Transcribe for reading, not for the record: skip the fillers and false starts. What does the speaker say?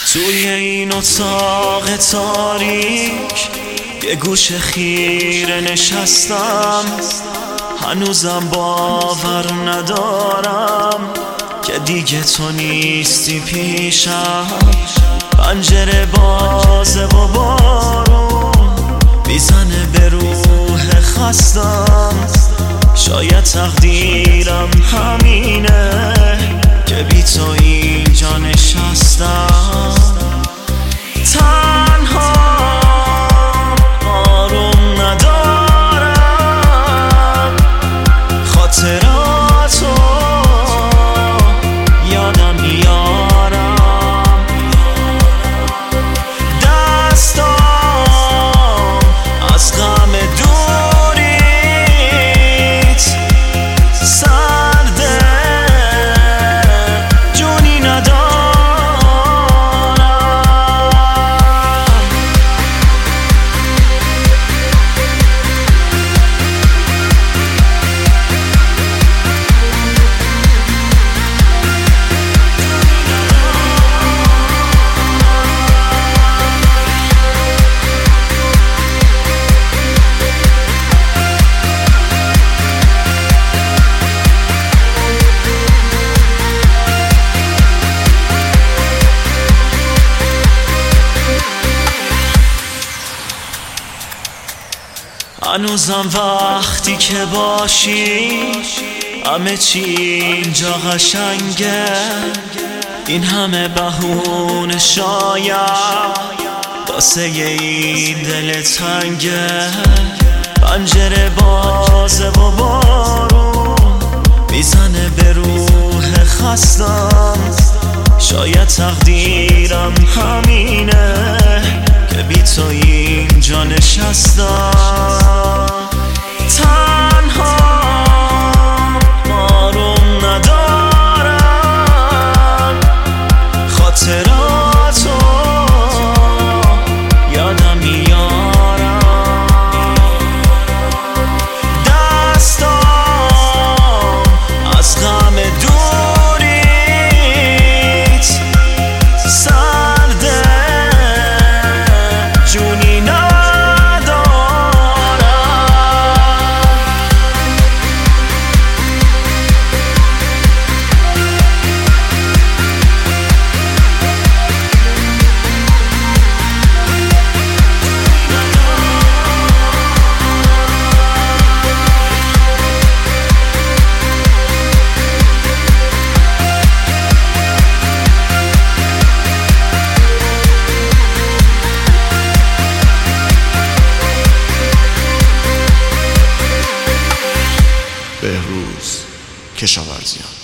توی این اتاق تاریک یه گوشه خیره نشستم، هنوزم باور ندارم که دیگه تو نیستی پیشم. پنجره بازه و بارون میزنه به روح خستم، شاید تقدیرم همینه که بی تو اینجا نشستم. تنها آروم ندارم، خاطراتو یادم میارم، دستام از غم دوریت سرده، جونی ندارم. هنوزم وقتی که باشی همه چی اینجا قشنگه، این همه بهونه شاید واسه این دل تنگه. پنجره بازه و بارون میزنه به روح خستم، شاید تقدیرم همینه که بی تو اینجا نشستم. تنها آروم ندارم، خاطراتو یادم میارم، دستام از غم دوریت سرده، جونی ندارم. بهروز کشاورزیان.